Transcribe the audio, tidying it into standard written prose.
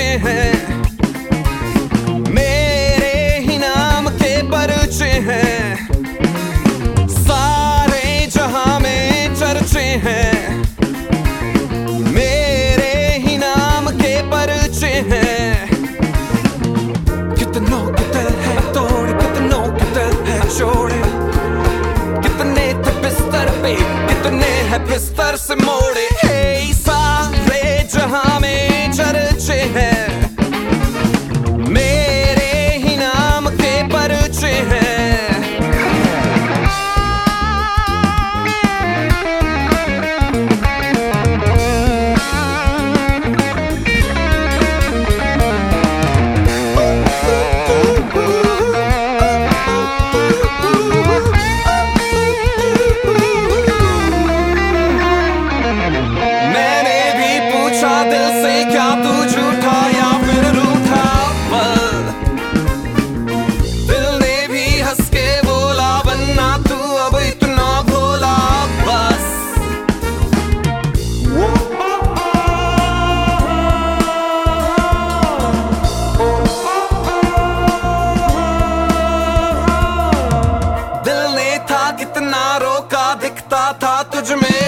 हैं, मेरे ही नाम के परिचय हैं, सारे जहां में चर्चे हैं, मेरे ही नाम के परिचय हैं। कितनों के दिल है तोड़े, कितनों के दिल है छोड़े, कितने थे बिस्तर पे, कितने हैं बिस्तर से मोड़े। हे सारे जहां में चर्चे हैं, मेरे ही नाम के परिचय हैं। दिल से क्या तू झूठा या फिर रूठा, दिल ने भी हंस के बोला बनना तू अब इतना भोला बस। दिल ने था कितना रोका, दिखता था तुझ में